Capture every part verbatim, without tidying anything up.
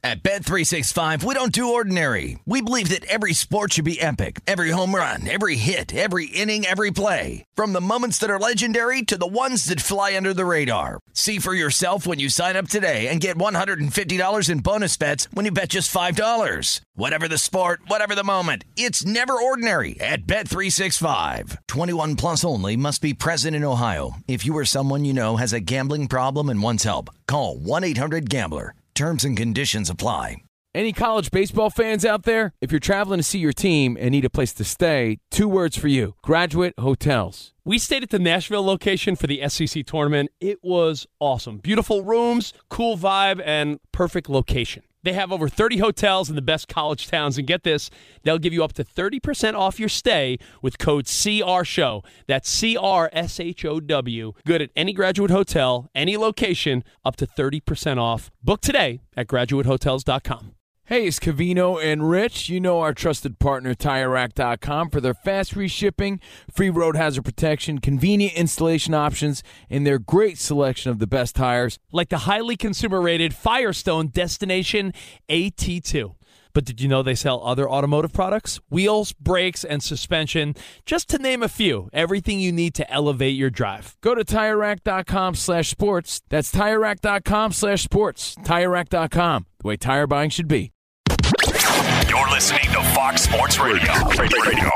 At Bet three sixty-five, we don't do ordinary. We believe that every sport should be epic. Every home run, every hit, every inning, every play. From the moments that are legendary to the ones that fly under the radar. See for yourself when you sign up today and get one hundred fifty dollars in bonus bets when you bet just five dollars. Whatever the sport, whatever the moment, it's never ordinary at Bet three sixty-five. twenty-one plus only. Must be present in Ohio. If you or someone you know has a gambling problem and wants help, call one eight hundred gambler. Terms and conditions apply. Any college baseball fans out there? If you're traveling to see your team and need a place to stay, two words for you: Graduate Hotels. We stayed at the Nashville location for the S E C tournament. It was awesome. Beautiful rooms, cool vibe, and perfect location. They have over thirty hotels in the best college towns, and get this, they'll give you up to thirty percent off your stay with code C R Show. That's C R S H O W. Good at any Graduate Hotel, any location, up to thirty percent off. Book today at graduate hotels dot com. Hey, it's Covino and Rich. You know our trusted partner, Tire Rack dot com, for their fast free shipping, free road hazard protection, convenient installation options, and their great selection of the best tires. Like the highly consumer-rated Firestone Destination A T two. But did you know they sell other automotive products? Wheels, brakes, and suspension, just to name a few. Everything you need to elevate your drive. Go to Tire Rack dot com slash sports. That's Tire Rack dot com slash sports. Tire Rack dot com, the way tire buying should be. You're listening to Fox Sports Radio. Radio.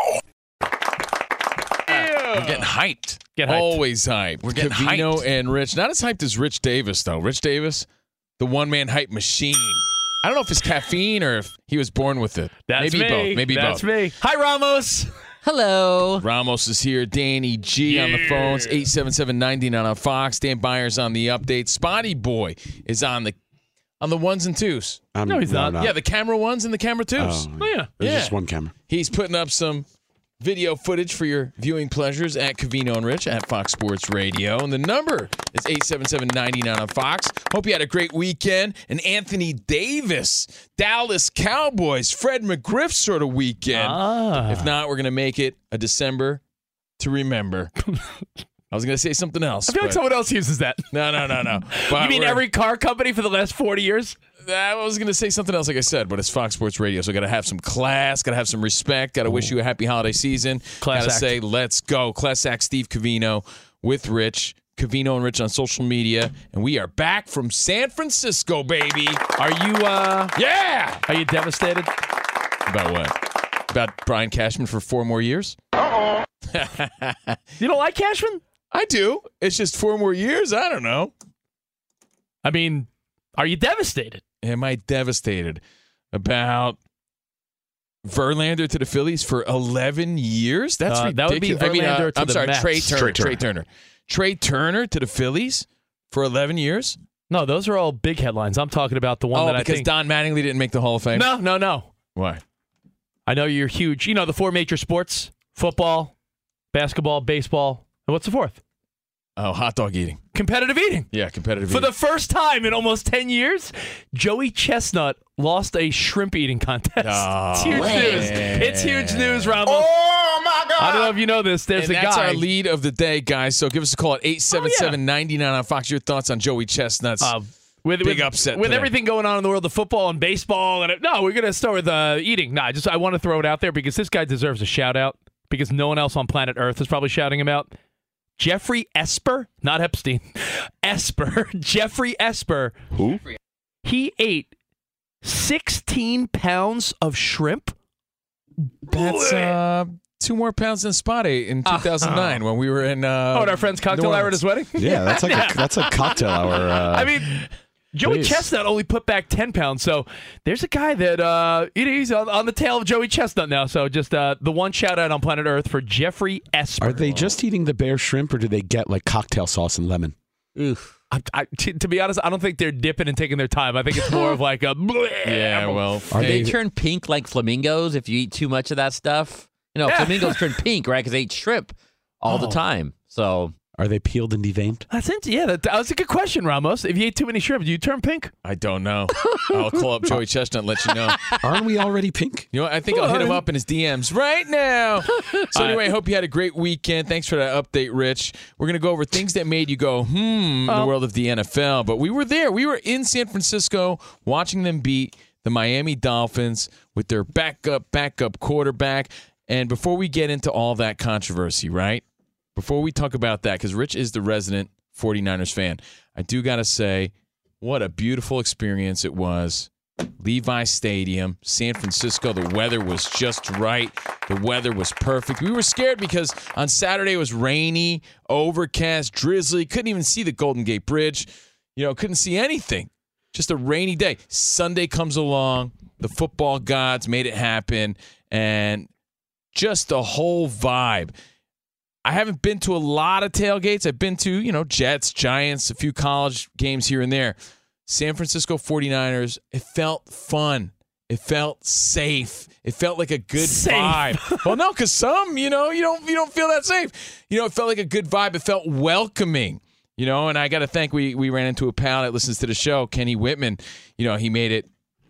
We're getting hyped. Get hyped. Always hyped. We're getting Covino hyped. and Rich. Not as hyped as Rich Davis, though. Rich Davis, the one-man hype machine. I don't know if it's caffeine or if he was born with it. That's Maybe me. both. Maybe That's both. me. Hi, Ramos. Hello. Ramos is here. Danny G on the Yeah. phones. eight seven seven, nine nine on Fox. Dan Byers on the update. Spotty Boy is on the on the ones and twos. I'm, No, he's not. Yeah, the camera ones and the camera twos. Oh, Oh, yeah. There's Yeah. just one camera. He's putting up some video footage for your viewing pleasures at Covino and Rich at Fox Sports Radio. And the number is eight seven seven, nine nine on Fox. Hope you had a great weekend. And Anthony Davis, Dallas Cowboys, Fred McGriff sort of weekend. Ah. If not, we're going to make it a December to remember. I was going to say something else. I feel like but- someone else uses that. No, no, no, no. But You mean we're- every car company for the last forty years? I was going to say something else, like I said, but it's Fox Sports Radio, so got to have some class, got to have some respect, got to wish you a happy holiday season. Class Got to act. say, let's go. Class act Steve Covino with Rich. Covino and Rich on social media, and we are back from San Francisco, baby. Are you uh Yeah! are you devastated? About what? About Brian Cashman for four more years? You don't like Cashman? I do. It's just four more years? I don't know. I mean, are you devastated? Am I devastated about Verlander to the Phillies for eleven years? That's Uh, that would be ridiculous. I mean, uh, Verlander to I'm the sorry, Mets. Trey Turner. Trey Trey Turner. Trey Turner to the Phillies for eleven years? No, those are all big headlines. I'm talking about the one Oh, that I because think. Don Mattingly didn't make the Hall of Fame? no, no, no. Why? I know you're huge. You know the four major sports: football, basketball, baseball, and what's the fourth? Oh, hot dog eating. Competitive eating. Yeah, competitive For eating. the first time in almost ten years, Joey Chestnut lost a shrimp eating contest. Oh, it's huge man. news. It's huge news, Ramos. Oh, my God. I don't know if you know this. There's and a that's guy. our lead of the day, guys. So give us a call at eight seven seven, nine nine on Fox. Your thoughts on Joey Chestnut's Uh, with, big with, upset with today. everything going on in the world of football and baseball. and it, No, we're going to start with uh, eating. No, I just I want to throw it out there because this guy deserves a shout-out because no one else on planet Earth is probably shouting him out. Jeffrey Esper, not Epstein, Esper, Jeffrey Esper. Who? He ate sixteen pounds of shrimp. That's uh, two more pounds than Spot ate in two thousand nine when we were in. Uh, Oh, at our friend's cocktail New hour at Orleans. his wedding? Yeah, that's like a, that's a cocktail hour. Uh, I mean, Joey please. Chestnut only put back ten pounds. So there's a guy that uh, he's on, on the tail of Joey Chestnut now. So just uh, the one shout out on planet Earth for Jeffrey Esper. are they just eating the bare shrimp, or do they get like cocktail sauce and lemon? Oof. I, I, t- to be honest, I don't think they're dipping and taking their time. I think it's more of like a. Yeah, well, Are They they? turn pink like flamingos if you eat too much of that stuff. You know, Yeah. flamingos turn pink, right? Because they eat shrimp all the Oh. time. So Are they peeled and deveined? That's it. Yeah, that, that was a good question, Ramos. If you ate too many shrimp, do you turn pink? I don't know. I'll call up Joey Chestnut and let you know. Aren't we already pink? You know what? I think I'll hit him up in his D Ms right now. So anyway, I hope you had a great weekend. Thanks for that update, Rich. We're going to go over things that made you go, hmm, in the world of the N F L. But we were there. We were in San Francisco watching them beat the Miami Dolphins with their backup, backup quarterback. And before we get into all that controversy, right? Before we talk about that, because Rich is the resident forty-niners fan, I do got to say, what a beautiful experience it was. Levi Stadium, San Francisco, the weather was just right. The weather was perfect. We were scared because on Saturday it was rainy, overcast, drizzly. Couldn't even see the Golden Gate Bridge. You know, couldn't see anything. Just a rainy day. Sunday comes along. The football gods made it happen. And just the whole vibe. I haven't been to a lot of tailgates. I've been to, you know, Jets, Giants, a few college games here and there. San Francisco forty-niners, it felt fun. It felt safe. It felt like a good Safe. vibe. Well, no, because some, you know, you don't you don't feel that safe. You know, it felt like a good vibe. It felt welcoming. You know, and I got to thank, we we ran into a pal that listens to the show, Kenny Whitman. You know, he made it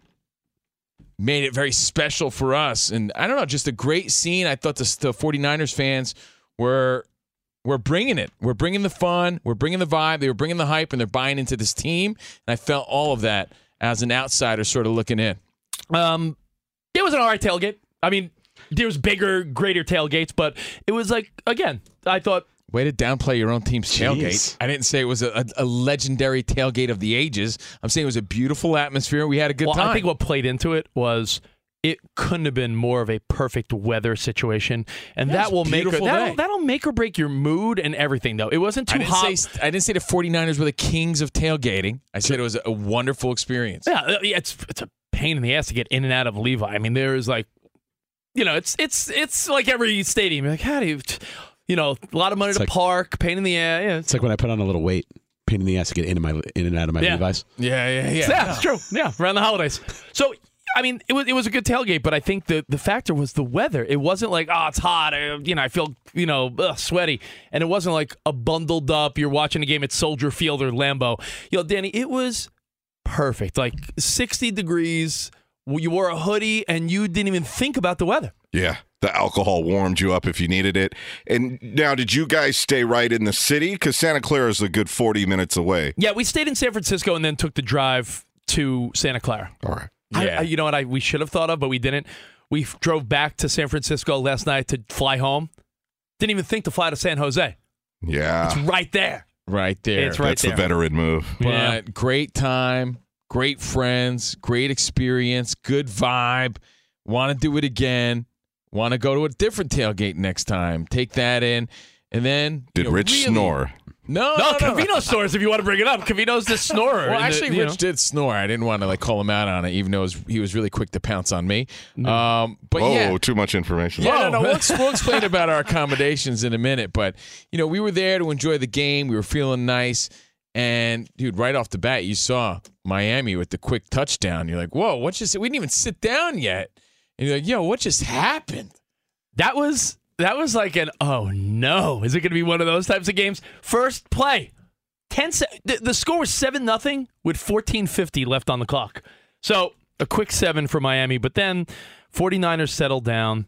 made it very special for us. And I don't know, just a great scene. I thought the, the forty-niners fans were we're bringing it. We're bringing the fun. We're bringing the vibe. They were bringing the hype, and they're buying into this team. And I felt all of that as an outsider sort of looking in. Um, it was an all right tailgate. I mean, there was bigger, greater tailgates, but it was like, again, I thought... Way to downplay your own team's tailgate. Jeez. I didn't say it was a, a, a legendary tailgate of the ages. I'm saying it was a beautiful atmosphere. We had a good well, time. I think what played into it was... it couldn't have been more of a perfect weather situation, and Yeah, that will make or, beautiful that'll, day. that'll make or break your mood and everything. Though it wasn't too I didn't, hot. say, I didn't say the forty-niners were the kings of tailgating. I said it was a wonderful experience. Yeah, uh, yeah, it's it's a pain in the ass to get in and out of Levi. I mean, there is like, you know, it's it's it's like every stadium. You're like, how do you, you know, a lot of money It's to like- park, pain in the ass. Yeah, It's like when I put on a little weight, pain in the ass to get in and my in and out of my Yeah. Levi's. Yeah, yeah, yeah. yeah, it's true. Yeah, around the holidays. So. I mean, it was it was a good tailgate, but I think the, the factor was the weather. It wasn't like, oh, it's hot. uh, You know, I feel, you know, ugh, sweaty. And it wasn't like a bundled up, you're watching a game at Soldier Field or Lambeau. You know, Danny, it was perfect. Like sixty degrees, you wore a hoodie, and you didn't even think about the weather. Yeah, the alcohol warmed you up if you needed it. And now, did you guys stay right in the city? Because Santa Clara is a good forty minutes away. Yeah, we stayed in San Francisco and then took the drive to Santa Clara. All right. I, Yeah. I, you know what I we should have thought of, but we didn't. We f- drove back to San Francisco last night to fly home. Didn't even think to fly to San Jose. Yeah, It's right there. Right there. It's right that's there. the veteran move. But Yeah. great time, great friends, great experience, good vibe. Want to do it again. Want to go to a different tailgate next time. Take that in. And then Did you know, Rich really- snore? No, No, no, no. Cavino snores if you want to bring it up. Cavino's the snorer. Well, in the- actually, you Rich know. did snore. I didn't want to like call him out on it, even though it was, he was really quick to pounce on me. Um, but Whoa, yeah, too much information. Yeah, no, Whoa. no. We'll, ex- we'll explain about our accommodations in a minute. But, you know, we were there to enjoy the game. We were feeling nice. And, dude, right off the bat, you saw Miami with the quick touchdown. You're like, whoa, what just – we didn't even sit down yet. And you're like, yo, what just happened? That was that was like an, oh, no. Is it going to be one of those types of games? First play. ten se- the, the score was seven nothing with fourteen fifty left on the clock. So a quick seven for Miami. But then forty-niners settled down.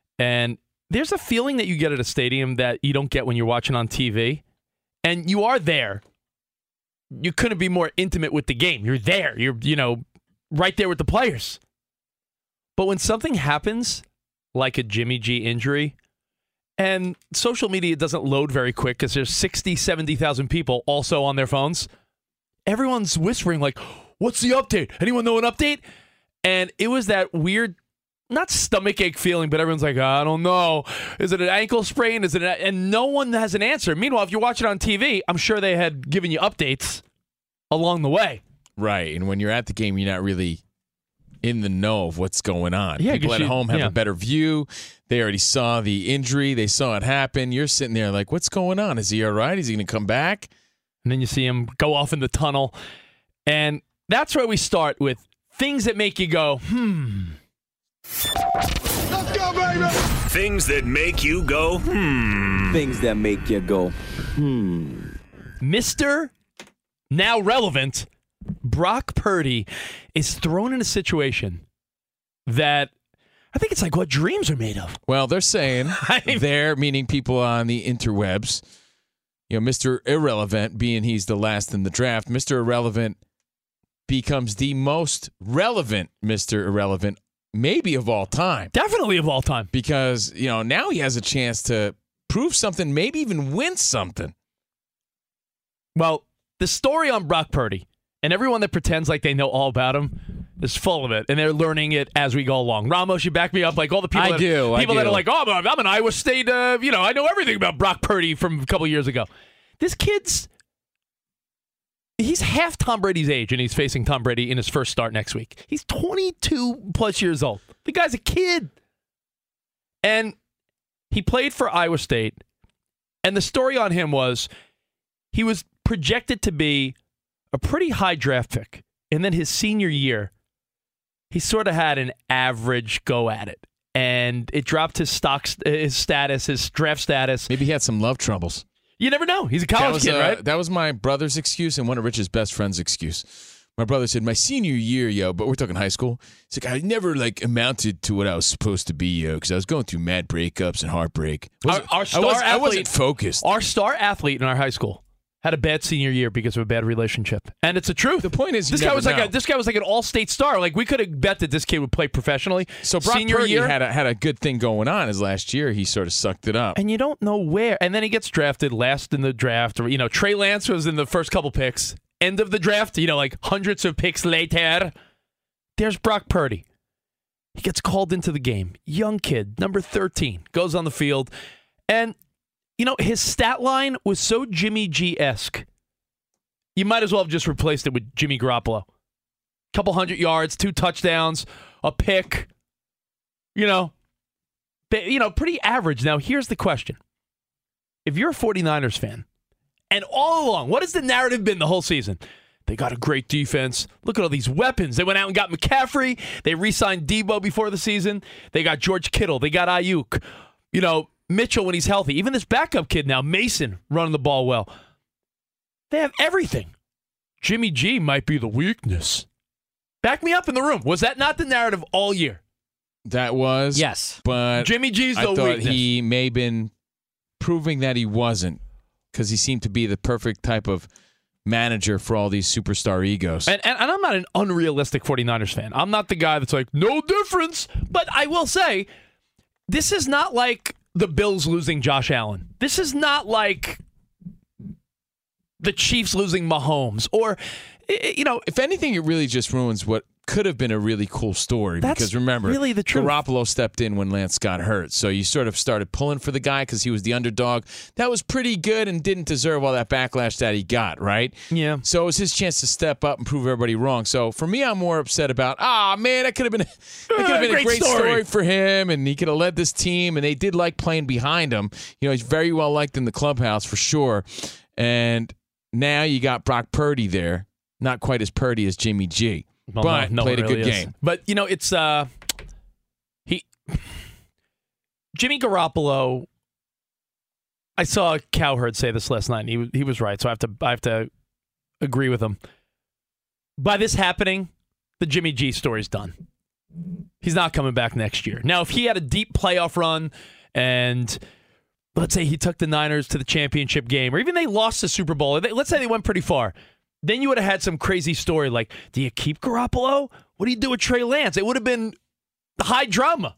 And there's a feeling that you get at a stadium that you don't get when you're watching on T V. And you are there. You couldn't be more intimate with the game. You're there. You're, you know, right there with the players. But when something happens, like a Jimmy G injury, and social media doesn't load very quick because there's sixty, seventy thousand people also on their phones, everyone's whispering like, what's the update? Anyone know an update? And it was that weird, not stomachache feeling, but everyone's like, I don't know. Is it an ankle sprain? Is it? An, and no one has an answer. Meanwhile, if you're watching on T V, I'm sure they had given you updates along the way. Right. And when you're at the game, you're not really in the know of what's going on. Yeah, People 'cause at you- home have yeah. a better view. They already saw the injury. They saw it happen. You're sitting there like, what's going on? Is he all right? Is he going to come back? And then you see him go off in the tunnel. And that's where we start with things that make you go, hmm. Let's go, baby. Things that make you go, hmm. Things that make you go, hmm. Mister Now relevant, Brock Purdy is thrown in a situation that I think it's like what dreams are made of. Well, they're saying, they're meaning people on the interwebs, you know, Mister Irrelevant, being he's the last in the draft, Mister Irrelevant becomes the most relevant Mister Irrelevant maybe of all time. Definitely of all time. Because, you know, now he has a chance to prove something, maybe even win something. Well, the story on Brock Purdy, and everyone that pretends like they know all about him is full of it, and they're learning it as we go along. Ramos, you back me up, like all the people. I that, do. People I that do. are like, oh, I'm, I'm an Iowa State. Uh, you know, I know everything about Brock Purdy from a couple years ago. This kid's he's half Tom Brady's age, and he's facing Tom Brady in his first start next week. He's twenty-two plus years old. The guy's a kid, and he played for Iowa State. And the story on him was he was projected to be a pretty high draft pick. And then his senior year, he sort of had an average go at it. And it dropped his stock, his status, his draft status. Maybe he had some love troubles. You never know. He's a college that was, kid, uh, right? That was my brother's excuse and one of Rich's best friend's excuse. My brother said, my senior year, yo, but we're talking high school. He's like, I never like amounted to what I was supposed to be, yo, because I was going through mad breakups and heartbreak. Our, our star I, was, athlete, I wasn't focused. Our star athlete in our high school had a bad senior year because of a bad relationship, and it's the truth. The point is, this you guy never was like know. a, this guy was like an all-state star. Like we could have bet that this kid would play professionally. So Brock senior Purdy year had a, had a good thing going on his last year. He sort of sucked it up. and you don't know where. And then he gets drafted last in the draft. Or you know, Trey Lance was in the first couple picks. End of the draft, you know, like hundreds of picks later. There's Brock Purdy. He gets called into the game. Young kid, number thirteen, goes on the field. And, you know, his stat line was so Jimmy G-esque. You might as well have just replaced it with Jimmy Garoppolo. Couple hundred yards, two touchdowns, a pick. You know, you know, pretty average. Now, here's the question. If you're a 49ers fan, and all along, what has the narrative been the whole season? They got a great defense. Look at all these weapons. They went out and got McCaffrey. They re-signed Debo before the season. They got George Kittle. They got Ayuk. You know, Mitchell when he's healthy. Even this backup kid now, Mason, running the ball well. They have everything. Jimmy G might be the weakness. Back me up in the room. Was that not the narrative all year? That was. Yes. But Jimmy G's the I thought weakness. he may have been proving that he wasn't, because he seemed to be the perfect type of manager for all these superstar egos. And, and, and I'm not an unrealistic 49ers fan. I'm not the guy that's like, no difference. But I will say, this is not like the Bills losing Josh Allen. This is not like the Chiefs losing Mahomes. Or, you know, if anything, it really just ruins what could have been a really cool story. That's because remember, really the truth. Garoppolo stepped in when Lance got hurt. So you sort of started pulling for the guy because he was the underdog. That was pretty good and didn't deserve all that backlash that he got, right? Yeah. So it was his chance to step up and prove everybody wrong. So for me, I'm more upset about, ah, man, that could have been, that could have been Great a great story. story for him, and he could have led this team, and they did like playing behind him. You know, he's very well liked in the clubhouse for sure. And now you got Brock Purdy there. Not quite as Purdy as Jimmy G. Well, but no, no played a one really good is. game. But, you know, it's uh, he Jimmy Garoppolo. I saw Cowherd say this last night, and he, he was right, so I have to I have to agree with him. By this happening, the Jimmy G story's done. He's not coming back next year. Now, if he had a deep playoff run and let's say he took the Niners to the championship game, or even they lost the Super Bowl, let's say they went pretty far, then you would have had some crazy story like, do you keep Garoppolo? What do you do with Trey Lance? It would have been high drama.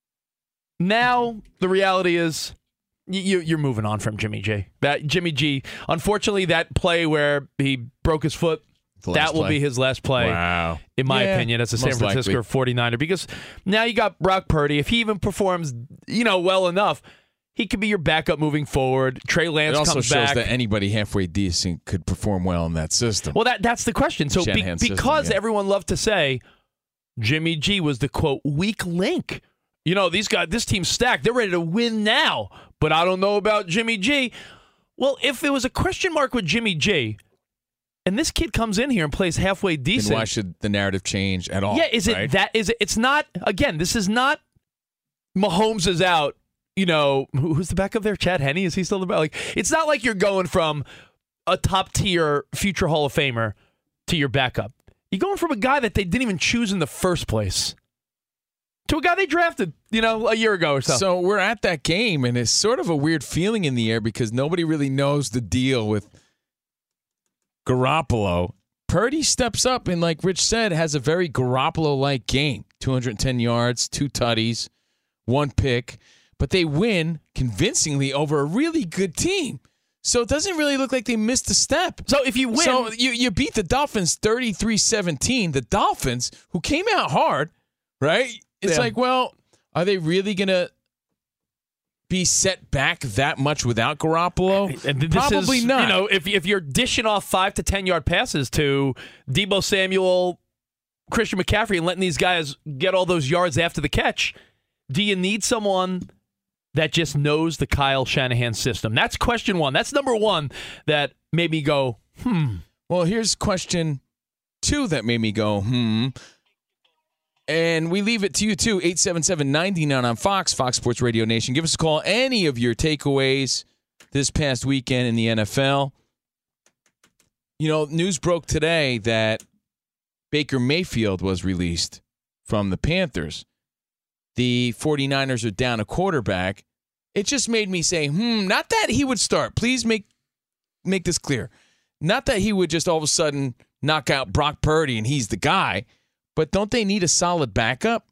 Now, the reality is you, you're moving on from Jimmy G. That Jimmy G, unfortunately, that play where he broke his foot, that will play. be his last play, Wow. in my Yeah, opinion, as a San most Francisco likely. forty-niner. Because now you got Brock Purdy. If he even performs, you know, well enough, he could be your backup moving forward. Trey Lance It also comes shows back. that anybody halfway decent could perform well in that system. Well, that that's the question. So be, Shanahan system, because yeah. everyone loved to say Jimmy G was the, quote, weak link. You know, these guys, this team's stacked. They're ready to win now. But I don't know about Jimmy G. Well, if there was a question mark with Jimmy G, and this kid comes in here and plays halfway decent. Then why should the narrative change at all? Yeah, is it right? that? Is it? It's not, again, this is not Mahomes is out, you know, who, who's the backup there? Chad Henne? Is he still the backup? Like, it's not like you're going from a top-tier future Hall of Famer to your backup. You're going from a guy that they didn't even choose in the first place to a guy they drafted, you know, a year ago or so. So we're at that game, and it's sort of a weird feeling in the air because nobody really knows the deal with Garoppolo. Purdy steps up and, like Rich said, has a very Garoppolo-like game. two hundred ten yards, two tutties, one pick. But they win convincingly over a really good team. So it doesn't really look like they missed a step. So if you win... So you, you beat the Dolphins thirty-three seventeen. The Dolphins, who came out hard, right? It's Yeah. like, well, are they really going to be set back that much without Garoppolo? And this Probably is, not. You know, if if you're dishing off five to ten yard passes to Deebo Samuel, Christian McCaffrey, and letting these guys get all those yards after the catch, do you need someone that just knows the Kyle Shanahan system? That's question one. That's number one that made me go, hmm. Well, here's question two that made me go, hmm. And we leave it to you, too. eight seven seven, nine nine on Fox, Fox Sports Radio Nation. Give us a call. Any of your takeaways this past weekend in the N F L. You know, news broke today that Baker Mayfield was released from the Panthers. The 49ers are down a quarterback. It just made me say, hmm, not that he would start. Please make make this clear. Not that he would just all of a sudden knock out Brock Purdy and he's the guy. But don't they need a solid backup?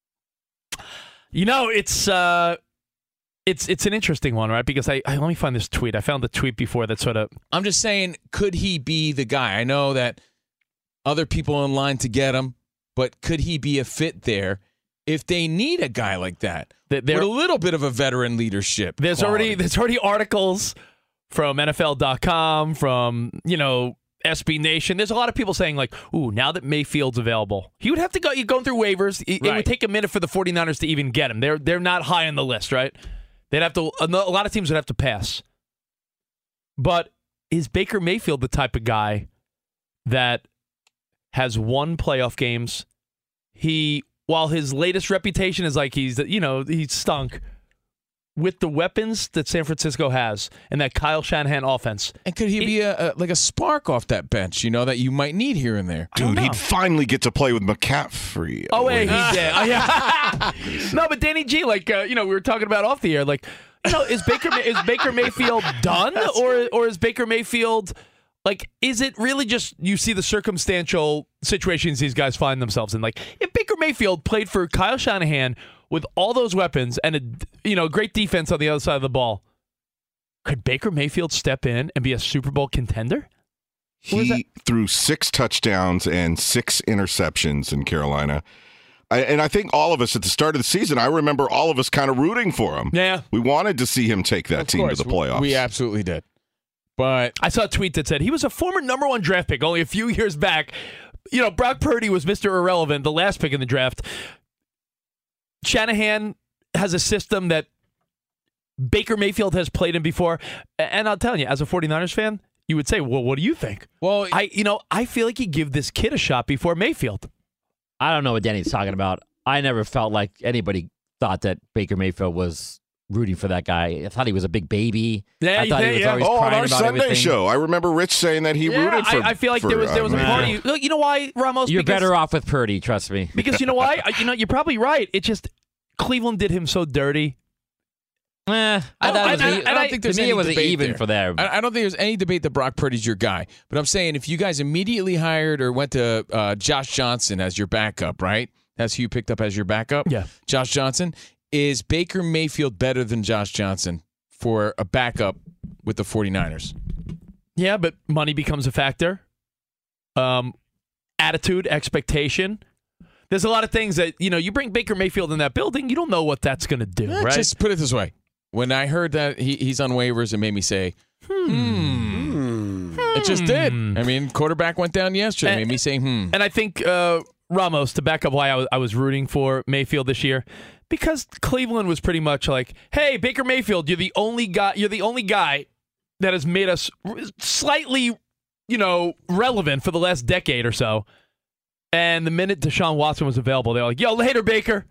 You know, it's uh, it's it's an interesting one, right? Because I, I let me find this tweet. I found the tweet before that sort of. I'm just saying, could he be the guy? I know that other people are in line to get him, but could he be a fit there if they need a guy like that There- with a little bit of a veteran leadership? There's quality? already there's already articles from N F L dot com, from you know S B Nation. There's a lot of people saying like, "Ooh, now that Mayfield's available, he would have to go. You're going through waivers. It, it Right. would take a minute for the 49ers to even get him. They're they're not high on the list, right? They'd have to. A lot of teams would have to pass. But is Baker Mayfield the type of guy that has won playoff games? He, while his latest reputation is like he's you know he's stunk. With the weapons that San Francisco has and that Kyle Shanahan offense. And could he it, be a, a like a spark off that bench, you know, that you might need here and there? Dude, he'd finally get to play with McCaffrey. Oh, wait, he did. Oh, yeah. No, but Danny G, like, uh, you know, we were talking about off the air, like, you know, is Baker is Baker Mayfield done? Or, or is Baker Mayfield, like, is it really just you see the circumstantial situations these guys find themselves in? Like, if Baker Mayfield played for Kyle Shanahan with all those weapons and a you know great defense on the other side of the ball, could Baker Mayfield step in and be a Super Bowl contender? He threw six touchdowns and six interceptions in Carolina. I, and I think all of us at the start of the season, I remember all of us kind of rooting for him. Yeah. We wanted to see him take that Of team course, to the playoffs. We absolutely did. But I saw a tweet that said he was a former number one draft pick only a few years back. You know, Brock Purdy was Mister Irrelevant, the last pick in the draft. Shanahan has a system that Baker Mayfield has played in before. And I'll tell you, as a 49ers fan, you would say, well, what do you think? Well, I, you know, I feel like you give this kid a shot before Mayfield. I don't know what Danny's talking about. I never felt like anybody thought that Baker Mayfield was rooting for that guy. I thought he was a big baby. Yeah, I you thought think- he was yeah. always Oh, on crying our about Sunday everything. show, I remember Rich saying that he Yeah, rooted for. I, I feel like for, there was there was a uh, party. Look, you know why, Ramos? You're Because- better off with Purdy, trust me. Because you know why? I- You know, you're probably right. It just Cleveland did him so dirty. Eh, I, I thought don't- it was I- e- I don't to think there's me any it was debate even there. for them. I, I don't think there's any debate that Brock Purdy's your guy. But I'm saying if you guys immediately hired or went to uh, Josh Johnson as your backup, right? That's who you picked up as your backup? Yeah. Josh Johnson. Is Baker Mayfield better than Josh Johnson for a backup with the 49ers? Yeah, but money becomes a factor. Um, attitude, expectation. There's a lot of things that, you know, you bring Baker Mayfield in that building, you don't know what that's going to do, Eh, right? Just put it this way. When I heard that he, he's on waivers, it made me say, hmm. It just did. I mean, quarterback went down yesterday. It made me say, hmm. And I think uh, Ramos, to back up why I was, I was rooting for Mayfield this year, because Cleveland was pretty much like, hey, Baker Mayfield, you're the only guy, you're the only guy that has made us slightly, you know, relevant for the last decade or so. And the minute Deshaun Watson was available, they were like, yo, later, Baker.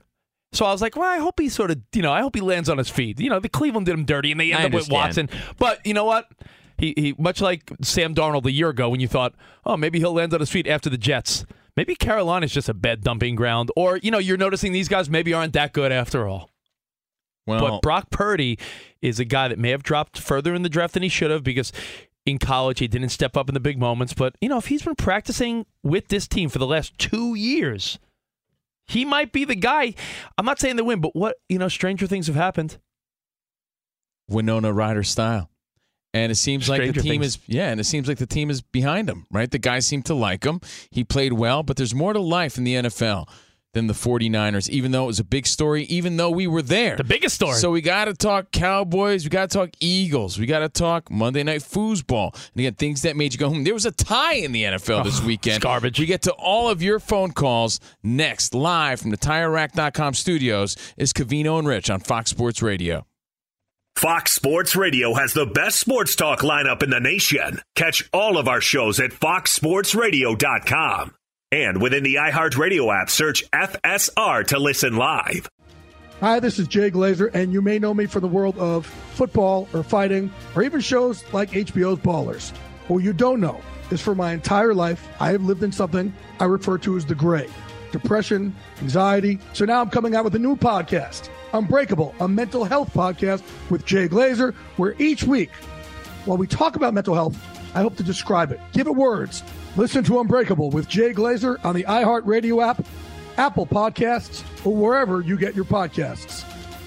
So I was like, well, I hope he sort of, you know, I hope he lands on his feet. You know, the Cleveland did him dirty, and they end I up with understand. Watson. But you know what? He, he much like Sam Darnold a year ago when you thought, oh, maybe he'll land on his feet after the Jets. Maybe Carolina's just a bad dumping ground. Or, you know, you're noticing these guys maybe aren't that good after all. Well, But Brock Purdy is a guy that may have dropped further in the draft than he should have because in college he didn't step up in the big moments. But, you know, if he's been practicing with this team for the last two years, he might be the guy. I'm not saying they win, but what, you know, stranger things have happened. Winona Ryder style. And it seems like Stranger the team things. is, yeah, and it seems like the team is behind him, right? The guys seem to like him. He played well, but there's more to life in the N F L than the 49ers, even though it was a big story, even though we were there. The biggest story. So we got to talk Cowboys. We got to talk Eagles. We got to talk Monday Night Foosball. And again, things that made you go home. There was a tie in the N F L this weekend. It's garbage. We get to all of your phone calls next, live from the Tire Rack dot com studios, is Covino and Rich on Fox Sports Radio. Fox Sports Radio has the best sports talk lineup in the nation. Catch all of our shows at fox sports radio dot com. And within the iHeartRadio app, search F S R to listen live. Hi, this is Jay Glazer, and you may know me from the world of football or fighting or even shows like H B O's Ballers. What you don't know is for my entire life, I have lived in something I refer to as the gray. Depression, anxiety. So now I'm coming out with a new podcast, Unbreakable, a mental health podcast with Jay Glazer, where each week, while we talk about mental health, I hope to describe it, give it words. Listen to Unbreakable with Jay Glazer on the iHeartRadio app, Apple Podcasts, or wherever you get your podcasts.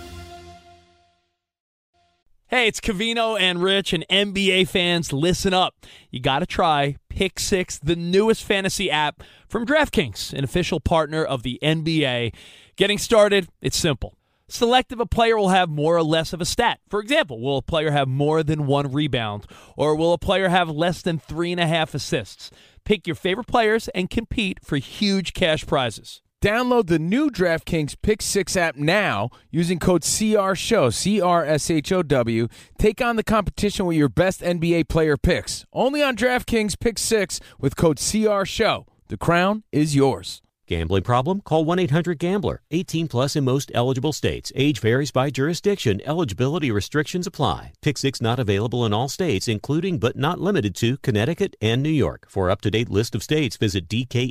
Hey, it's Covino and Rich, and N B A fans, listen up. You got to try Pick Six, the newest fantasy app from DraftKings, an official partner of the N B A. Getting started, it's simple. Select if a player will have more or less of a stat. For example, will a player have more than one rebound? Or will a player have less than three and a half assists? Pick your favorite players and compete for huge cash prizes. Download the new DraftKings Pick Six app now using code C R Show, C R S H O W. Take on the competition with your best N B A player picks. Only on DraftKings Pick Six with code C R Show. The crown is yours. Gambling problem? Call one eight hundred gambler. eighteen plus in most eligible states. Age varies by jurisdiction. Eligibility restrictions apply. Pick Six not available in all states, including but not limited to Connecticut and New York. For up-to-date list of states, visit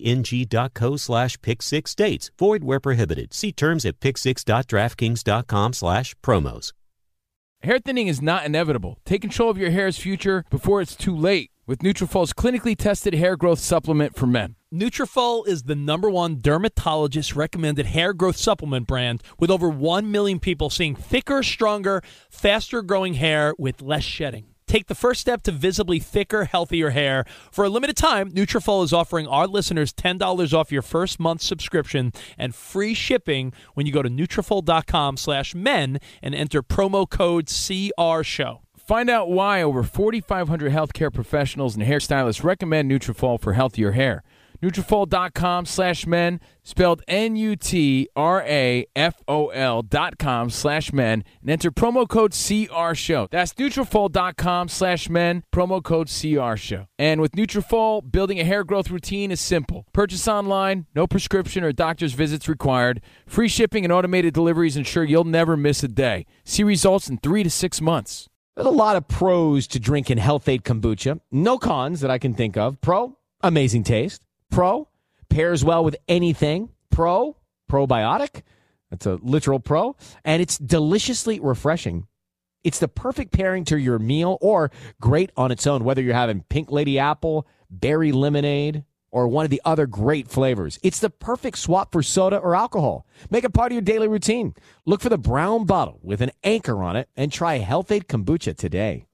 dkng.co slash pick six states. Void where prohibited. See terms at pick six dot draftkings dot com slash promos. Hair thinning is not inevitable. Take control of your hair's future before it's too late with Nutrafol's clinically tested hair growth supplement for men. Nutrafol is the number one dermatologist-recommended hair growth supplement brand with over one million people seeing thicker, stronger, faster-growing hair with less shedding. Take the first step to visibly thicker, healthier hair. For a limited time, Nutrafol is offering our listeners ten dollars off your first month subscription and free shipping when you go to Nutrafol.com slash men and enter promo code C R Show. Find out why over forty-five hundred healthcare professionals and hairstylists recommend Nutrafol for healthier hair. Nutrafol.com slash men, spelled N U T R A F O L dot com slash men, and enter promo code C R Show. That's Nutrafol.com slash men, promo code C R Show. And with Nutrafol, building a hair growth routine is simple. Purchase online, no prescription or doctor's visits required. Free shipping and automated deliveries ensure you'll never miss a day. See results in three to six months. There's a lot of pros to drinking Health-Ade kombucha. No cons that I can think of. Pro, amazing taste. Pro, pairs well with anything. Pro, probiotic. That's a literal pro. And it's deliciously refreshing. It's the perfect pairing to your meal or great on its own, whether you're having Pink Lady Apple, Berry Lemonade, or one of the other great flavors. It's the perfect swap for soda or alcohol. Make it part of your daily routine. Look for the brown bottle with an anchor on it and try Health-Ade kombucha today.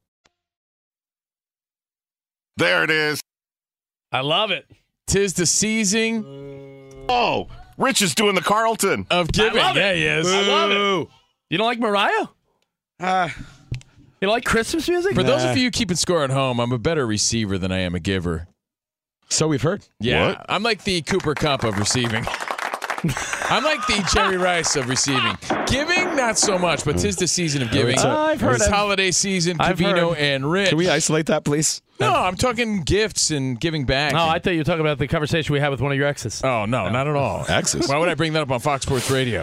There it is. I love it. Tis the season. Oh, Rich is doing the Carlton of giving. I love it. Yeah, he is. I love it. You don't like Mariah? Uh, you don't like Christmas music? For Nah. those of you keeping score at home, I'm a better receiver than I am a giver. So we've heard. Yeah, What? I'm like the Cooper Kupp of receiving. I'm like the Jerry Rice of receiving. Giving, not so much, but 'tis the season of giving. Uh, I've heard It's of- holiday season, I've Covino heard. and Rich. Can we isolate that, please? No, I'm talking gifts and giving back. Oh, I thought you were talking about the conversation we had with one of your exes. Oh, no, not at all. Exes. Why would I bring that up on Fox Sports Radio?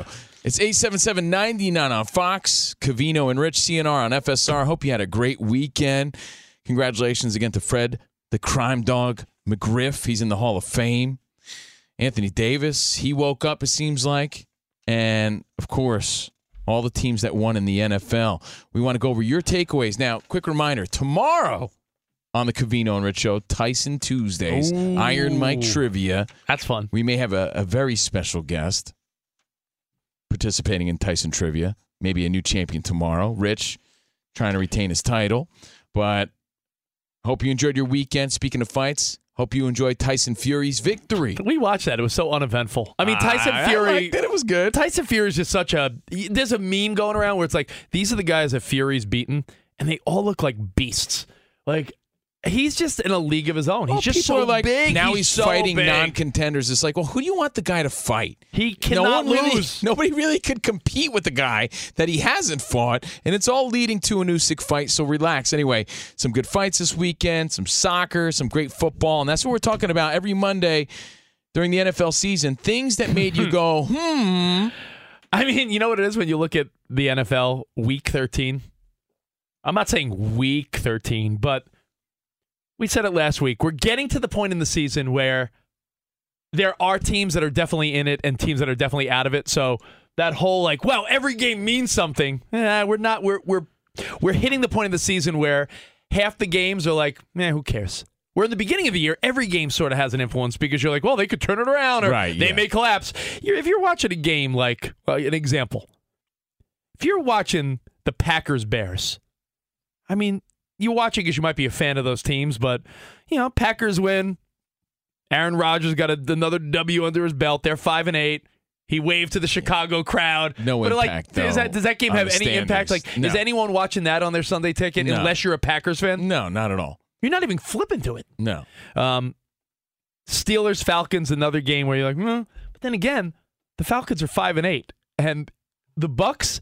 It's eight seven seven, nine nine on Fox. Covino and Rich, C N R on F S R. Hope you had a great weekend. Congratulations again to Fred, the crime dog McGriff. He's in the Hall of Fame. Anthony Davis, he woke up, it seems like. And, of course, all the teams that won in the N F L. We want to go over your takeaways. Now, quick reminder, tomorrow on the Covino and Rich Show, Tyson Tuesdays, Ooh. Iron Mike Trivia. That's fun. We may have a, a very special guest participating in Tyson Trivia. Maybe a new champion tomorrow. Rich, trying to retain his title. But hope you enjoyed your weekend. Speaking of fights, hope you enjoyed Tyson Fury's victory. We watched that. It was so uneventful. I mean, Tyson I, Fury. I liked it. It was good. Tyson Fury is just such a. There's a meme going around where it's like, these are the guys that Fury's beaten, and they all look like beasts. Like, he's just in a league of his own. Well, He's just people so are like, big. now he's, he's, so fighting big. non-contenders. It's like, well, who do you want the guy to fight? He no cannot one really, lose. Nobody really could compete with the guy that he hasn't fought, and it's all leading to a Usyk fight, so relax. Anyway, some good fights this weekend, some soccer, some great football, and that's what we're talking about every Monday during the N F L season. Things that made you go, hmm. I mean, you know what it is when you look at the N F L Week thirteen? I'm not saying Week thirteen, but we said it last week. We're getting to the point in the season where there are teams that are definitely in it and teams that are definitely out of it. So that whole like, well, every game means something. Eh, we're not. We're we're we're hitting the point of the season where half the games are like, man, who cares? Where in the beginning of the year, every game sort of has an influence because you're like, well, they could turn it around or Right, they yeah. may collapse. You're, if you're watching a game like well, an example, if you're watching the Packers Bears, I mean. You watch it because you might be a fan of those teams, but, you know, Packers win. Aaron Rodgers got a, another W under his belt. They're five and eight. He waved to the Chicago crowd. No but impact, like, does though, that, does that game on have the any impact? standings. Like, No. is anyone watching that on their Sunday ticket No. unless you're a Packers fan? No, not at all. You're not even flipping to it. No. Um, Steelers, Falcons, another game where you're like, hmm. But then again, the Falcons are five and eight. And the Bucks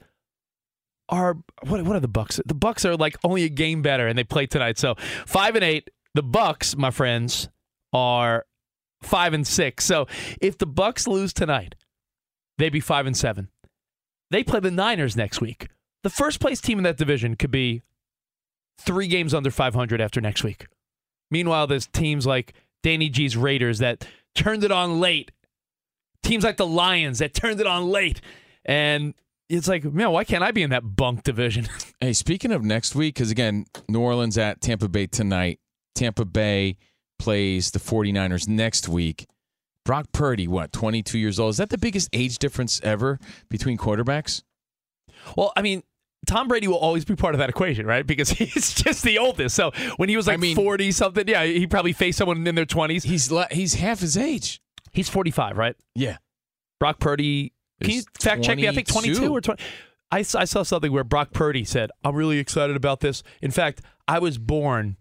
are what what are the Bucks? The Bucks are like only a game better, and they play tonight. So five and eight. The Bucks, my friends, are five and six. So if the Bucks lose tonight, they'd be five and seven. They play the Niners next week. The first place team in that division could be three games under five hundred after next week. Meanwhile, there's teams like Danny G's Raiders that turned it on late. Teams like the Lions that turned it on late, and it's like, man, why can't I be in that bunk division? Hey, speaking of next week, because, again, New Orleans at Tampa Bay tonight. Tampa Bay plays the 49ers next week. Brock Purdy, what, twenty-two years old? Is that the biggest age difference ever between quarterbacks? Well, I mean, Tom Brady will always be part of that equation, right? Because he's just the oldest. So when he was like I mean- forty-something, yeah, he probably faced someone in their twenties. He's le- he's half his age. He's forty-five, right? Yeah. Brock Purdy, can you Is fact check me? I think twenty-two. twenty-two or twenty. I, s- I saw something where Brock Purdy said, I'm really excited about this. In fact, I was born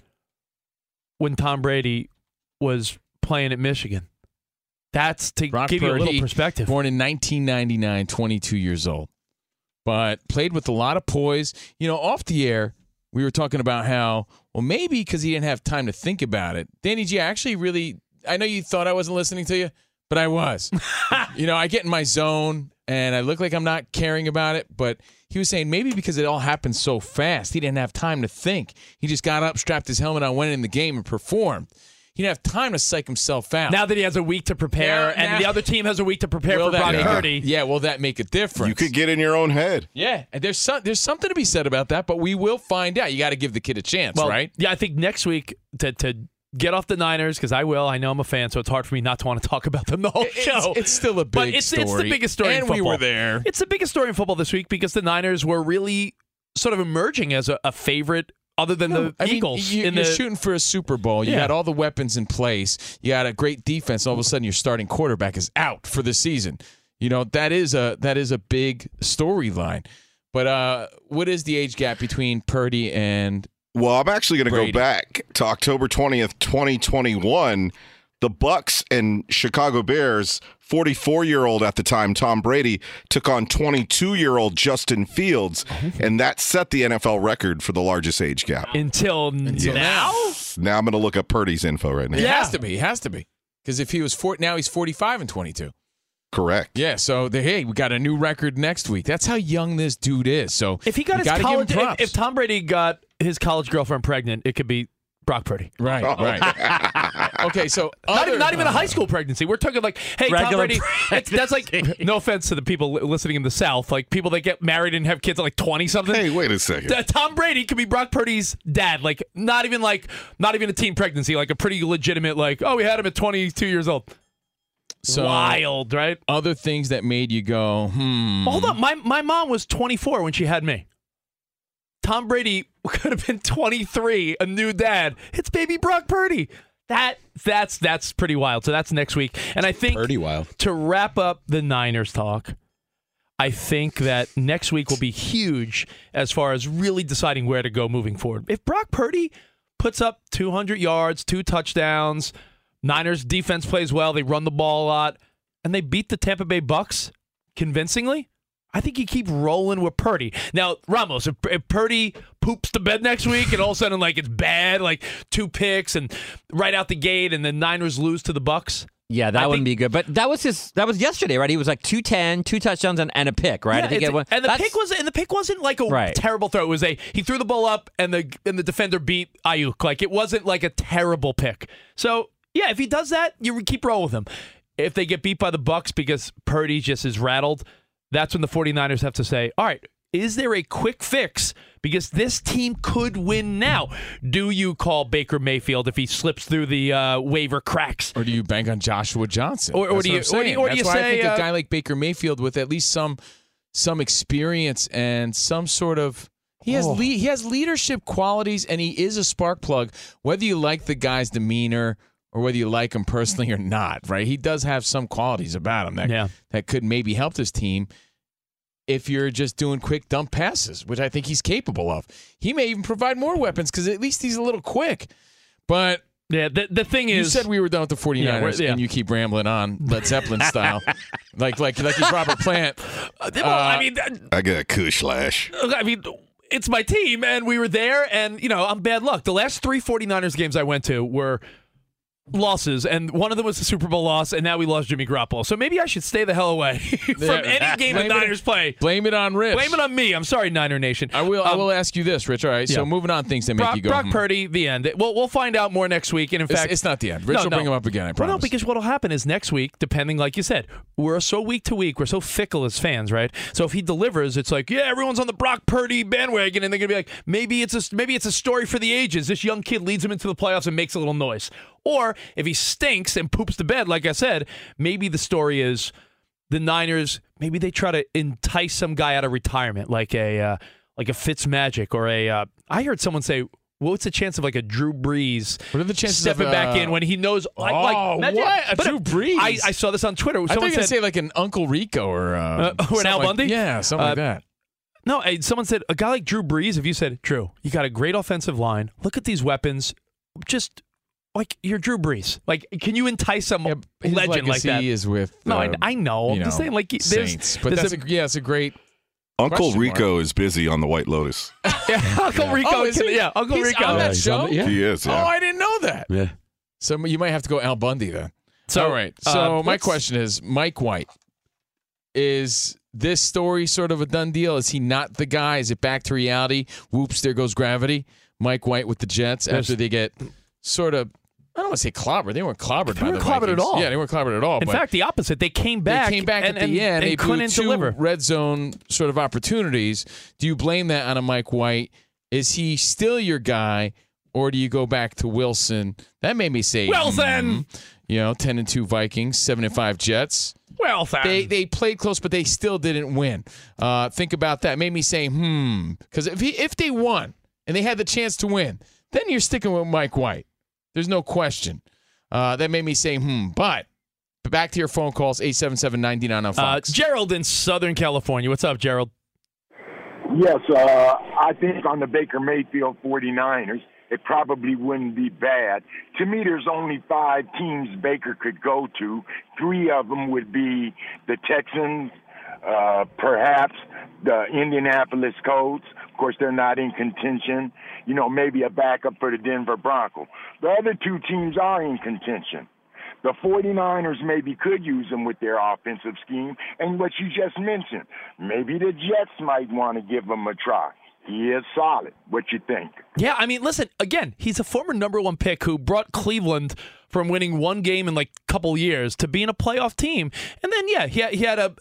when Tom Brady was playing at Michigan. That's to Brock give you a little Purdy, perspective. Born in nineteen ninety-nine, twenty-two years old. But played with a lot of poise. You know, off the air, we were talking about how, well, maybe because he didn't have time to think about it. Danny G, I actually really, I know you thought I wasn't listening to you, but I was. You know, I get in my zone, and I look like I'm not caring about it, but he was saying maybe because it all happened so fast, he didn't have time to think. He just got up, strapped his helmet on, went in the game, and performed. He didn't have time to psych himself out. Now that he has a week to prepare, Now- and now- the other team has a week to prepare Will for that Brock make- Purdy. Yeah, will that make a difference? You could get in your own head. Yeah, and there's some, there's something to be said about that, but we will find out. You got to give the kid a chance, Well, right? Yeah, I think next week to to get off the Niners, because I will. I know I'm a fan, so it's hard for me not to want to talk about them the whole It's- show. it's still a big but it's, it's the story. biggest story in And we football. were there. It's the biggest story in football this week because the Niners were really sort of emerging as a, a favorite other than the I mean, Eagles. you, in you're the, shooting for a Super Bowl. You Yeah. got all the weapons in place. You got a great defense. All of a sudden, your starting quarterback is out for the season. You know that is a that is a big storyline. But uh, what is the age gap between Purdy and? Well, I'm actually going to Brady. go back to October twentieth, twenty twenty-one. The Bucks and Chicago Bears, forty-four-year-old at the time, Tom Brady, took on twenty-two-year-old Justin Fields, and that set the N F L record for the largest age gap. until, Until now. Now I'm going to look up Purdy's info right now. It has to be. It has to be because if he was four, now he's forty-five and twenty-two. Correct. Yeah, so the, hey, we got a new record next week. That's how young this dude is. So if he got you his gotta give him college, if, props. if Tom Brady got his college girlfriend pregnant, it could be Brock Purdy. Right, Oh. right. Okay, so Not other- even, not even a high school pregnancy. We're talking like, hey, Tom Regular Brady. It's, that's like, no offense to the people li- listening in the South, like people that get married and have kids at like twenty something. Hey, wait a second. Uh, Tom Brady could be Brock Purdy's dad. Like, not even like, not even a teen pregnancy. Like a pretty legitimate. Like, oh, we had him at twenty-two years old. So Wild, right? Other things that made you go, hmm. Hold on, my my mom was twenty-four when she had me. Tom Brady could have been twenty-three, a new dad. It's baby Brock Purdy. That that's that's pretty wild. So that's next week. And I think Pretty wild. to wrap up the Niners talk, I think that next week will be huge as far as really deciding where to go moving forward. If Brock Purdy puts up two hundred yards, two touchdowns, Niners defense plays well, they run the ball a lot, and they beat the Tampa Bay Bucks convincingly, I think you keep rolling with Purdy. Now, Ramos, if, if Purdy poops to bed next week and all of a sudden like it's bad, like two picks and right out the gate, and the Niners lose to the Bucks. Yeah, that I wouldn't think- be good. But that was his. That was yesterday, right? He was like two ten, two touchdowns, and, and a pick, right? Yeah, I think it's- it was, and the that's- pick was and the pick wasn't like a Right. terrible throw. It was a he threw the ball up and the and the defender beat Ayuk. Like it wasn't like a terrible pick. So yeah, if he does that, you keep rolling with him. If they get beat by the Bucks because Purdy just is rattled, that's when the 49ers have to say, all right, is there a quick fix? Because this team could win now. Do you call Baker Mayfield if he slips through the uh, waiver cracks? Or do you bank on Joshua Johnson? Or- or That's do what you- I'm or do you- saying. or do That's you why I say, think uh, a guy like Baker Mayfield with at least some some experience and some sort of he has Oh. le- he has leadership qualities, and he is a spark plug. Whether you like the guy's demeanor or whether you like him personally or not, right? He does have some qualities about him that Yeah. that could maybe help this team. If you're just doing quick dump passes, which I think he's capable of, he may even provide more weapons because at least he's a little quick. But Yeah, the, the thing you is, said we were done with the 49ers, Yeah, we're- yeah. and you keep rambling on Led Zeppelin style, like like like he's Robert Plant. Uh, well, I mean, uh, I got a kush lash. I mean, it's my team, and we were there, and, you know, I'm bad luck. The last three 49ers games I went to were losses, and one of them was the Super Bowl loss, and now we lost Jimmy Garoppolo. So maybe I should stay the hell away from Yeah. any game the Blame it- Niners play. Blame it on Rich. Blame it on me. I'm sorry, Niner Nation. I will. I Um, will ask you this, Rich. All right. So yeah. moving on, things that make Brock, you go. Brock hmm. Purdy, the end. We'll, we'll find out more next week. And in It's- fact, it's not the end. Rich No, will no. bring him up again, I Well, promise. no, because what'll happen is next week, depending, like you said, we're so week to week, we're so fickle as fans, right? So if he delivers, it's like, yeah, everyone's on the Brock Purdy bandwagon, and they're gonna be like, maybe it's a maybe it's a story for the ages. This young kid leads him into the playoffs and makes a little noise. Or if he stinks and poops the bed, like I said, maybe the story is the Niners. Maybe they try to entice some guy out of retirement, like a uh, like a Fitzmagic or a. Uh, I heard someone say, what's the chance of like a Drew Brees What are the chances stepping of, back uh, in when he knows? Like, Oh, like, imagine- what? A but Drew Brees? I, I saw this on Twitter. I thought you Someone were going to said, say like an Uncle Rico or, uh, Uh, or an something Al like- Bundy? Yeah, something like Uh, that. no, eh, someone said a guy like Drew Brees. If you said, Drew, you got a great offensive line. Look at these weapons. Just like you're Drew Brees. Like, can you entice some His legend like legacy that? is with. No, I- uh, I know. I'm you just saying, like, there's- Saints. But there's that's a- a, yeah, it's a great. Uncle Question mark. Rico is busy on the White Lotus. Yeah, Uncle Rico. Oh, is can- he? yeah, Uncle He's Rico. on that he's show. on the- yeah. He is, yeah. Oh, I didn't know that. Yeah. So you might have to go Al Bundy then. So, All right. uh, So my let's- question is, Mike White, is this story sort of a done deal? Is he not the guy? Is it back to reality? Whoops, there goes gravity. Mike White with the Jets There's- after they get sort of, I don't want to say clobbered. They weren't clobbered They by weren't the clobbered at Vikings. all. Yeah, they weren't clobbered at all. In but fact, the opposite. They came back. they came back and, at the and, end. and They blew couldn't two deliver. red zone sort of opportunities. Do you blame that on a Mike White? Is he still your guy, or do you go back to Wilson? That made me say Wilson! hmm. You know, ten and two Vikings, seven and five Jets. Well, then. They they played close, but they still didn't win. Uh, think about that. Made me say, hmm, because if he if they won and they had the chance to win, then you're sticking with Mike White. There's no question. Uh, that made me say, hmm. But back to your phone calls, eight seven seven, nine nine on uh, Fox. Gerald in Southern California. What's up, Gerald? Yes, uh, I think on the Baker Mayfield 49ers, it probably wouldn't be bad. To me, there's only five teams Baker could go to. Three of them would be the Texans, uh, perhaps the Indianapolis Colts. Of course, they're not in contention. You know, maybe a backup for the Denver Broncos. The other two teams are in contention. The 49ers maybe could use him with their offensive scheme. And what you just mentioned, maybe the Jets might want to give him a try. He is solid. What you think? Yeah, I mean, listen, again, he's a former number one pick who brought Cleveland from winning one game in like a couple years to being a playoff team. And then, yeah, he had, he had a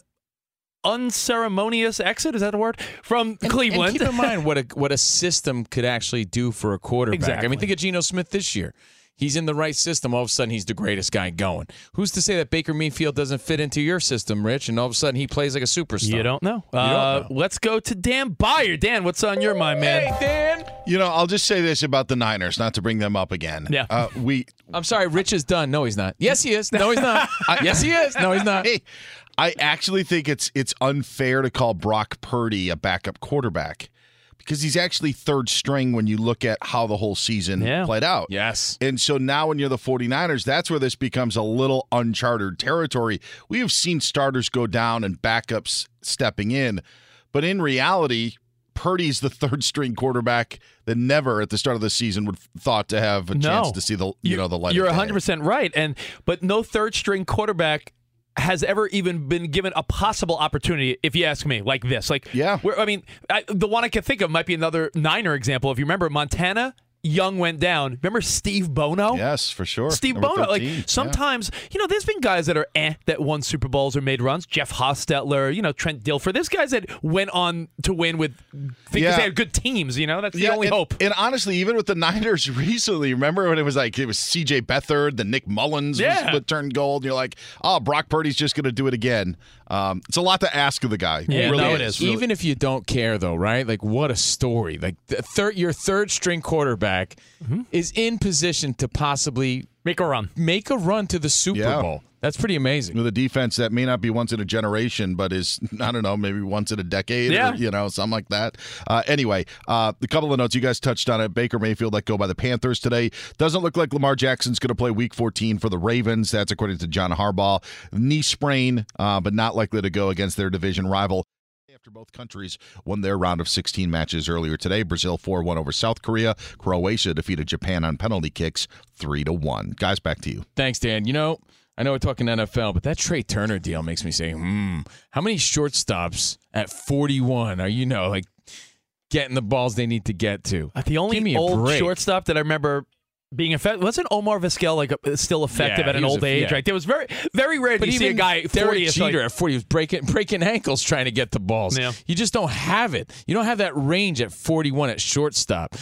unceremonious exit, is that a word, from and, Cleveland. And keep in mind what a what a system could actually do for a quarterback. Exactly. I mean, think of Geno Smith this year. He's in the right system. All of a sudden, he's the greatest guy going. Who's to say that Baker Mayfield doesn't fit into your system, Rich, and all of a sudden he plays like a superstar? You don't know. You Uh, don't know. Let's go to Dan Byer. Dan, what's on your mind, man? Hey, Dan. You know, I'll just say this about the Niners, not to bring them up again. Yeah. Uh, we. I'm sorry, Rich is done. No, he's not. Yes, he is. No, he's not. Yes, he is. No, he's not. Hey, I actually think it's it's unfair to call Brock Purdy a backup quarterback because he's actually third string when you look at how the whole season Yeah. played out. Yes. And so now when you're the 49ers, that's where this becomes a little uncharted territory. We have seen starters go down and backups stepping in, but in reality, Purdy's the third string quarterback that never at the start of the season would thought to have a No. chance to see the you, You- know the light You're of day. one hundred percent right. And but no third string quarterback has ever even been given a possible opportunity, if you ask me, like this. Like, yeah. Where, I mean, I, the one I can think of might be another Niner example. If you remember, Montana, Young went down. Remember Steve Bono? Yes, for sure. Steve Number Bono. thirteen, yeah. Like sometimes, you know, there's been guys that are eh that won Super Bowls or made runs. Jeff Hostetler, you know, Trent Dilfer. There's guys that went on to win with because Yeah. they had good teams. You know, that's the Yeah, only and, hope. And honestly, even with the Niners recently, remember when it was like it was C J Beathard, the Nick Mullins Yeah. was what turned gold, and you're like, oh, Brock Purdy's just going to do it again. Um, it's a lot to ask of the guy. Yeah, really no, is. it is. Really. Even if you don't care, though, right? Like, what a story. Like, the third, your third string quarterback is in position to possibly Make a run. make a run to the Super Yeah. Bowl. That's pretty amazing. With a defense that may not be once in a generation, but is, I don't know, maybe once in a decade Yeah. or, you know, something like that. Uh, anyway, uh, a couple of notes. You guys touched on it. Baker Mayfield let go by the Panthers today. Doesn't look like Lamar Jackson's going to play week fourteen for the Ravens. That's according to John Harbaugh. Knee sprain, uh, but not likely to go against their division rival. After both countries won their round of sixteen matches earlier today, Brazil four one over South Korea. Croatia defeated Japan on penalty kicks three to one. Guys, back to you. Thanks, Dan. You know, I know we're talking N F L, but that Trey Turner deal makes me say, hmm, how many shortstops at forty-one are, you know, like getting the balls they need to get to? Uh, The only Give me a old break. shortstop that I remember being effective wasn't Omar Vizquel like uh, still effective Yeah, at an he was old a- age, yeah. right? There was very very rare to But see a even guy Derek forty. It's Jeter like, at forty was breaking breaking ankles trying to get the balls. Yeah. You just don't have it. You don't have that range at forty-one at shortstop.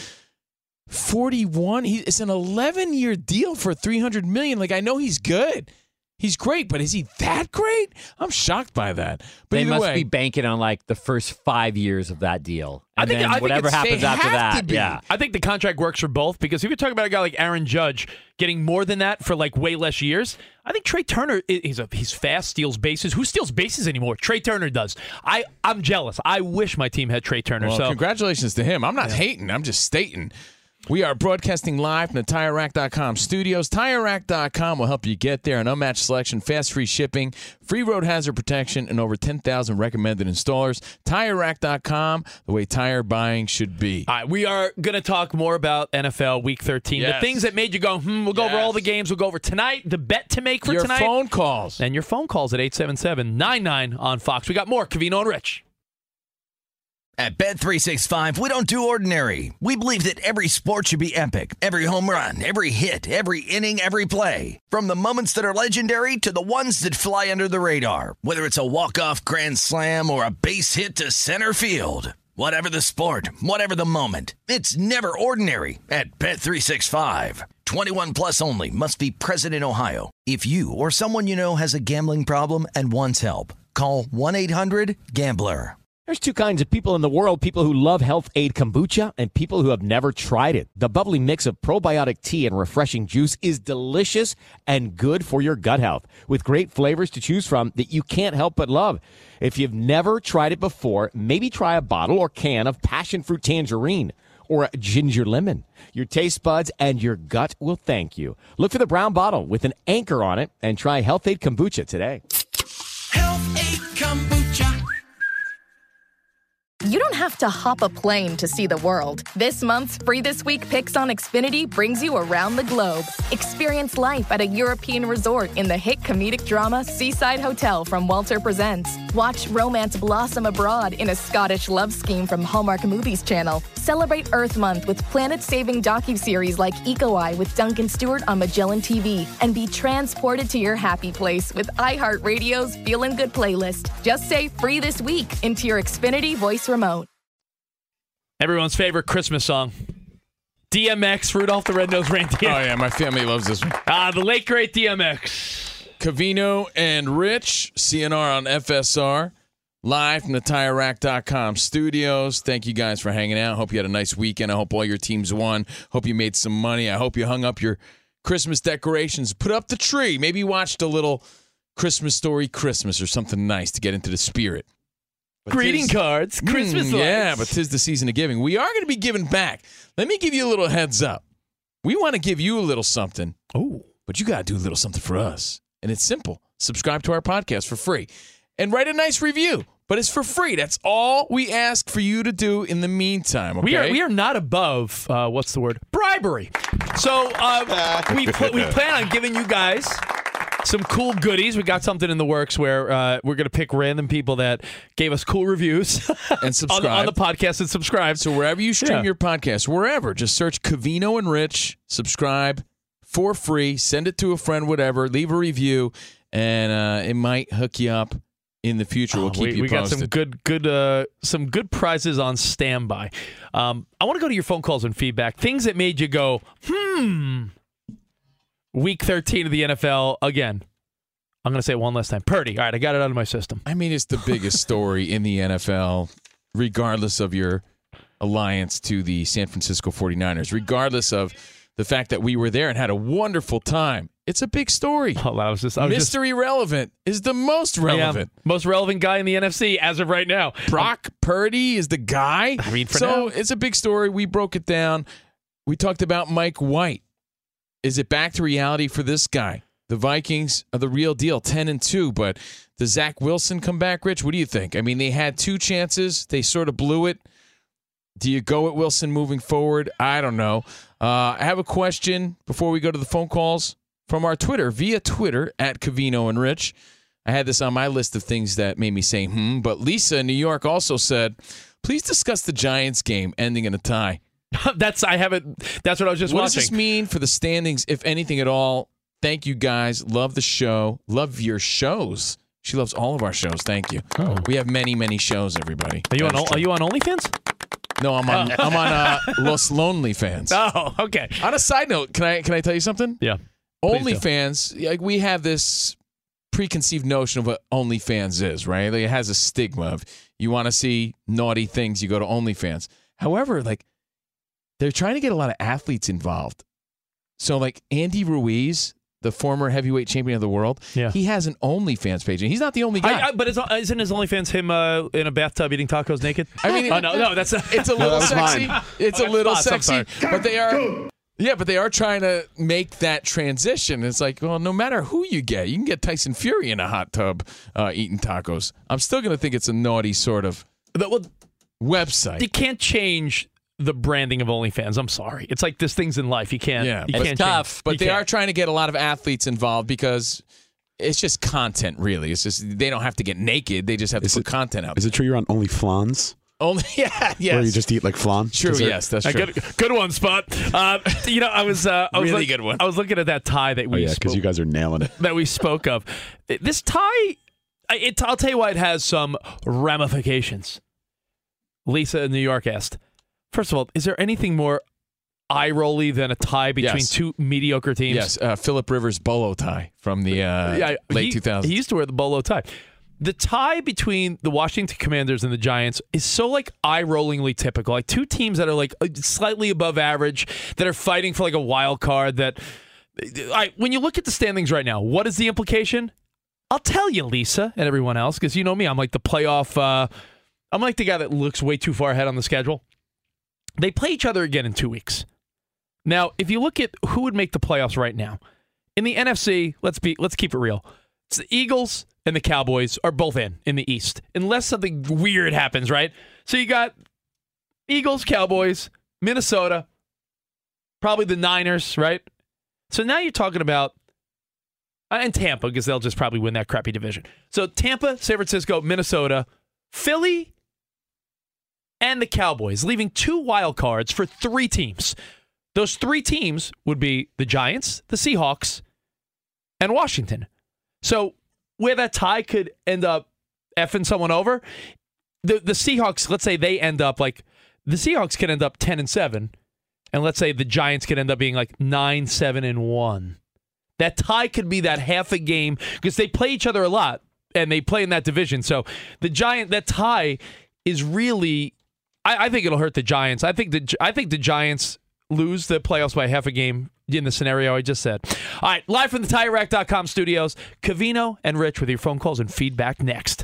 forty-one. He, it's an eleven-year deal for three hundred million dollars. Like, I know he's good. He's great, but is he that great? I'm shocked by that. But They either must way, be banking on like the first five years of that deal, I and think, then I think whatever it's- happens they after have to that. be. Yeah, I think the contract works for both because if you're talking about a guy like Aaron Judge getting more than that for like way less years, I think Trey Turner i- he's a he's fast, steals bases. Who steals bases anymore? Trey Turner does. I I'm jealous. I wish my team had Trey Turner. well, so congratulations to him. I'm not hating. I'm just stating. We are broadcasting live from the Tire Rack dot com studios. Tire Rack dot com will help you get there. An unmatched selection, fast free shipping, free road hazard protection, and over ten thousand recommended installers. Tire Rack dot com, the way tire buying should be. All right, we are going to talk more about N F L Week thirteen. Yes. The things that made you go, hmm, we'll go over Yes. all the games. We'll go over tonight, the bet to make for Your tonight. phone calls. And your phone calls at eight seven seven, nine nine on Fox. We got more. Covino and Rich. At Bet three sixty-five, we don't do ordinary. We believe that every sport should be epic. Every home run, every hit, every inning, every play. From the moments that are legendary to the ones that fly under the radar. Whether it's a walk-off grand slam or a base hit to center field. Whatever the sport, whatever the moment. It's never ordinary at Bet three sixty-five. twenty-one plus only. Must be present in Ohio. If you or someone you know has a gambling problem and wants help, call one eight hundred gambler. There's two kinds of people in the world, people who love Health Aid Kombucha and people who have never tried it. The bubbly mix of probiotic tea and refreshing juice is delicious and good for your gut health, with great flavors to choose from that you can't help but love. If you've never tried it before, maybe try a bottle or can of passion fruit tangerine or a ginger lemon. Your taste buds and your gut will thank you. Look for the brown bottle with an anchor on it and try Health Aid Kombucha today. Health Aid Kombucha. You don't have to hop a plane to see the world. This month's Free This Week Picks on Xfinity brings you around the globe. Experience life at a European resort in the hit comedic drama Seaside Hotel from Walter Presents. Watch romance blossom abroad in a Scottish love scheme from Hallmark Movies Channel. Celebrate Earth Month with planet-saving docuseries like Eco Eye with Duncan Stewart on Magellan T V. And be transported to your happy place with iHeartRadio's Feelin' Good playlist. Just say Free This Week into your Xfinity voice remote. Everyone's favorite Christmas song. D M X, Rudolph the Red-Nosed Reindeer. Oh, yeah, my family loves this one. Ah, the late, great D M X. Covino and Rich, C N R on F S R, live from the Tire Rack dot com studios. Thank you guys for hanging out. Hope you had a nice weekend. I hope all your teams won. Hope you made some money. I hope you hung up your Christmas decorations, put up the tree. Maybe watched a little Christmas Story Christmas or something nice to get into the spirit. But Greeting tis, cards, Christmas mm, lights. Yeah, but 'tis the season of giving. We are going to be giving back. Let me give you a little heads up. We want to give you a little something. Oh, but you got to do a little something for us. And it's simple. Subscribe to our podcast for free and write a nice review. But it's for free. That's all we ask for you to do in the meantime. Okay? We are we are not above uh, what's the word? Bribery. So uh, we pl- we plan on giving you guys some cool goodies. We got something in the works where uh, we're going to pick random people that gave us cool reviews and subscribe on, on the podcast and subscribe. So wherever you stream Yeah. your podcast, wherever, just search Covino and Rich, subscribe for free, send it to a friend, whatever, leave a review, and uh, it might hook you up in the future. We'll Oh, keep we, you we posted. got some good, good, uh, some good prizes on standby. Um, I want to go to your phone calls and feedback. Things that made you go, hmm. Week thirteen of the N F L again. I'm going to say it one last time. Purdy. All right, I got it out of my system. I mean, it's the biggest story in the N F L, regardless of your alliance to the San Francisco forty-niners, regardless of the fact that we were there and had a wonderful time. It's a big story. Oh, I was just, I was Mystery just, relevant is the most relevant. Yeah, most relevant guy in the N F C as of right now. Brock Purdy is the guy. I mean, for so now. it's a big story. We broke it down. We talked about Mike White. Is it back to reality for this guy? The Vikings are the real deal, ten and two, but does Zach Wilson come back, Rich? What do you think? I mean, they had two chances. They sort of blew it. Do you go with Wilson moving forward? I don't know. Uh, I have a question before we go to the phone calls from our Twitter, via Twitter, at Covino and Rich. I had this on my list of things that made me say, hmm, but Lisa in New York also said, please discuss the Giants game ending in a tie. that's I haven't. That's what I was just what watching. What does this mean for the standings, if anything at all? Thank you, guys. Love the show. Love your shows. She loves all of our shows. Thank you. Oh. We have many, many shows, everybody. Are you That on? is true. Are you on OnlyFans? No, I'm on. Oh. I'm on uh, Los Lonely Fans. Oh, okay. On a side note, can I can I tell you something? Yeah. Please do. OnlyFans, like we have this preconceived notion of what OnlyFans is, right? Like it has a stigma of you want to see naughty things, you go to OnlyFans. However, like they're trying to get a lot of athletes involved. So like Andy Ruiz, the former heavyweight champion of the world, Yeah. he has an OnlyFans page, and he's not the only guy. I, I, but is, isn't his OnlyFans him uh, in a bathtub eating tacos naked? I mean, oh no, no, that's a, it's a little that was sexy. mine. It's Oh, a little that's Fox, I'm sexy, but they are. Yeah, but they are trying to make that transition. It's like, well, no matter who you get, you can get Tyson Fury in a hot tub uh, eating tacos. I'm still going to think it's a naughty sort of But, well, website. you can't change the branding of OnlyFans. I'm sorry. It's like this thing's in life. You can't. Yeah, you but- can't tough. change. But You they can't. are trying to get a lot of athletes involved because it's just content, really. It's just they don't have to get naked. They just have to Is put it- content out. Is it true you're on OnlyFlans? Only, yeah, yes. Where you just eat like flan? True, Is there- yes, that's A true. good, good one, Spot. Uh, you know, I was, uh, I was Really look- good one. I was looking at that tie that Oh we yeah, because spoke, you guys are nailing it. that we spoke of. This tie, it, I'll tell you why it has some ramifications. Lisa in New York asked, first of all, is there anything more eye-rolly than a tie between Yes. two mediocre teams? Yes, uh, Philip Rivers bolo tie from the uh, Yeah, late he, two thousands. He used to wear the bolo tie. The tie between the Washington Commanders and the Giants is so like eye-rollingly typical. Like two teams that are like slightly above average, that are fighting for like a wild card. That, I, when you look at the standings right now, what is the implication? I'll tell you, Lisa, and everyone else, because you know me, I'm like the playoff. Uh, I'm like the guy that looks way too far ahead on the schedule. They play each other again in two weeks. Now, if you look at who would make the playoffs right now in the N F C, let's be let's keep it real. It's the Eagles, and the Cowboys are both in in the East, unless something weird happens, right? So you got Eagles, Cowboys, Minnesota, probably the Niners, right? So now you're talking about, and Tampa, because they'll just probably win that crappy division. So Tampa, San Francisco, Minnesota, Philly, and the Cowboys, leaving two wild cards for three teams. Those three teams would be the Giants, the Seahawks, and Washington. So where that tie could end up effing someone over, the the Seahawks, let's say they end up like, the Seahawks can end up ten and seven, and let's say the Giants could end up being like nine, seven, and one. That tie could be that half a game, because they play each other a lot, and they play in that division. So the Giant, that tie is really, I, I think it'll hurt the Giants. I think the I think the Giants lose the playoffs by half a game in the scenario I just said. All right, live from the Tire Rack dot com studios, Covino and Rich with your phone calls and feedback next.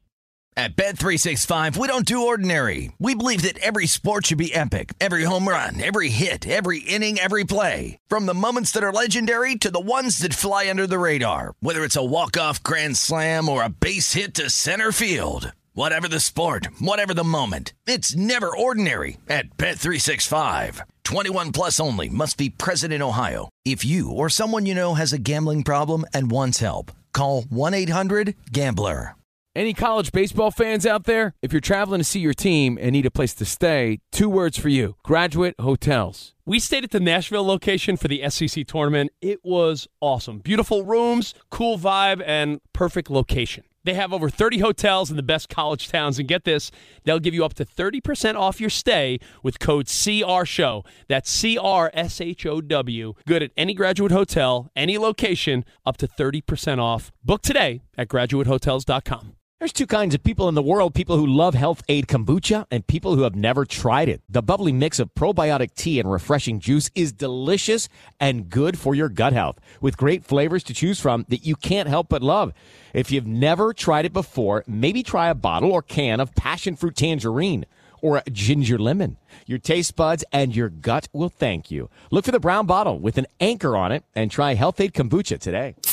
At Bet three sixty-five, we don't do ordinary. We believe that every sport should be epic. Every home run, every hit, every inning, every play. From the moments that are legendary to the ones that fly under the radar. Whether it's a walk-off grand slam or a base hit to center field. Whatever the sport, whatever the moment. It's never ordinary at Bet three sixty-five. twenty-one plus only. Must be present in Ohio. If you or someone you know has a gambling problem and wants help, call one eight hundred gambler. Any college baseball fans out there? If you're traveling to see your team and need a place to stay, two words for you: Graduate Hotels. We stayed at the Nashville location for the S E C tournament. It was awesome. Beautiful rooms, cool vibe, and perfect location. They have over thirty hotels in the best college towns, and get this, they'll give you up to thirty percent off your stay with code C R SHOW. That's C R S H O W. Good at any Graduate Hotel, any location, up to thirty percent off. Book today at graduate hotels dot com. There's two kinds of people in the world, people who love Health Aid Kombucha and people who have never tried it. The bubbly mix of probiotic tea and refreshing juice is delicious and good for your gut health, with great flavors to choose from that you can't help but love. If you've never tried it before, maybe try a bottle or can of passion fruit tangerine or ginger lemon. Your taste buds and your gut will thank you. Look for the brown bottle with an anchor on it and try Health Aid Kombucha today.